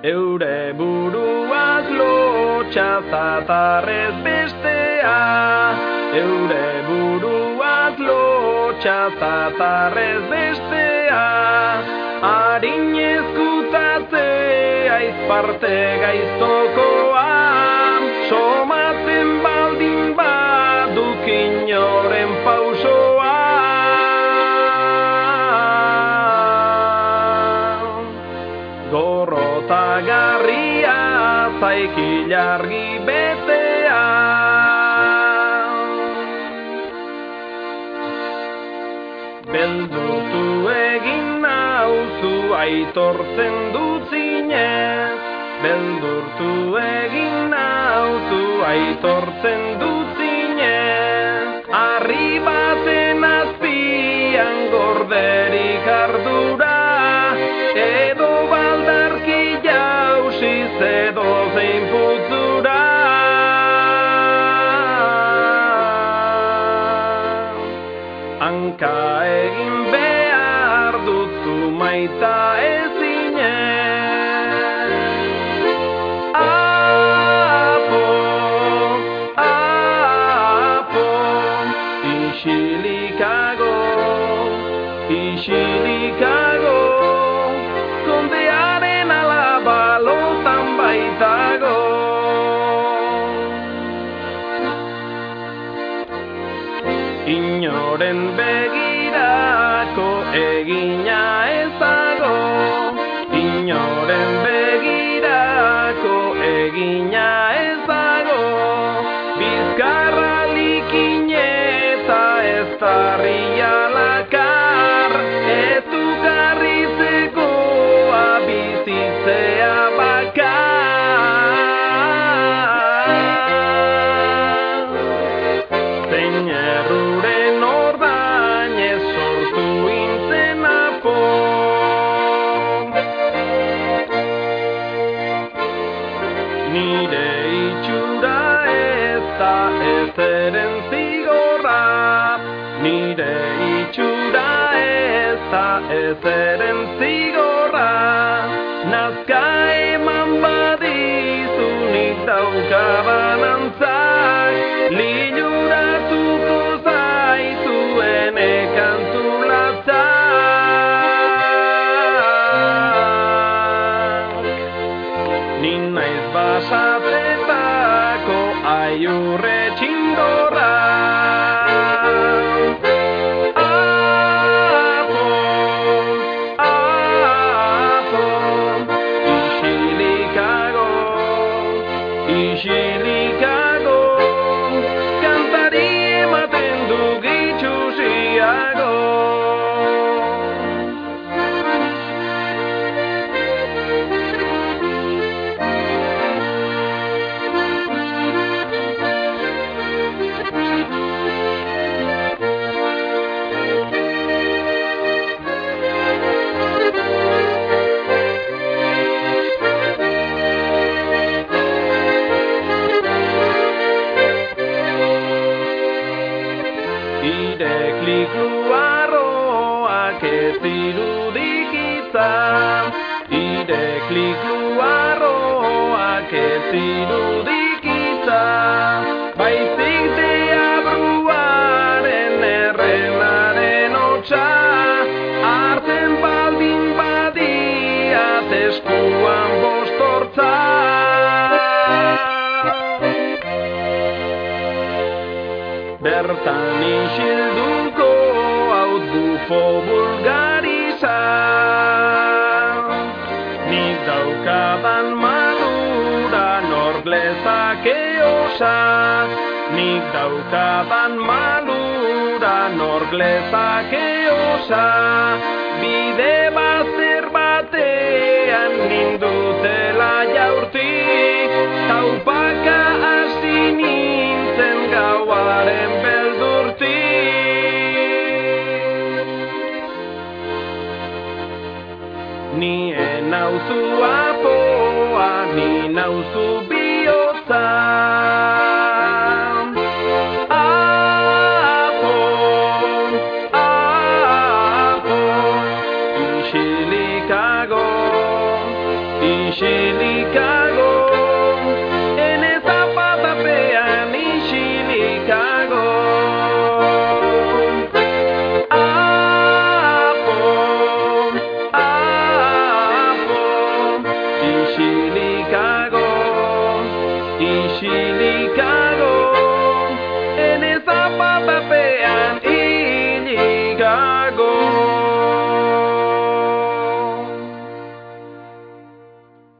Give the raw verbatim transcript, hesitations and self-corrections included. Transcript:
Eure buruaz lotxa zatarrez bestea, eure buruaz lotxa zatarrez bestea, harinez kutatzea izparte gaiztokoa, somatzen baldin baduk inoren pausoa. Gorrotagarria zaikilargi betea, beldurtu egin nauzu aitortzen dut zinez, beldurtu egin nauzu aitortzen dut zinez, harri baten azpian gorderik ardura, edo baldarki jausiz edo zein putzura. Hanka egin behar duzu maita ezinez. Apo, apo, isilikago, isilikago, kondearen alaba lotan baitago. Inoren begirako egina ez dago, inoren begirako egina ez dago, bizkarra likineta ez tarria lakar, ez dukarrizekoa bizitzea bakar. Zein erruren ordainez sortu intzen apo, nire itxura ez da ezeren zigorra, nire itxura ez da ezeren zigorra, nazka eman badizu nik daukadan antzak, liluratuko zaituen ekantulatzak. Ni naiz basatetako aiurre txindorra, apo, apo, isilikago, isilikago, kantari ematen du gitxusiago. Ireklikluarroak ez irudik izan, ireklikluarroak ez irudik izan, baizik deabruaren errenaren hotza, hartzen baldin badiat eskuan bostortza. Bertan isilduko haut bufo bulgarisa, nik daukadan malura nork lezake osa, nik daukadan malura nork lezake osa, bide bazer batean nindutela jaurtik, taupaka hasi nintzen gauaren beldurtik. Ni enauzu apoa, ni nauzu bihotza, apo, apo, isilikago, isilikago. isilika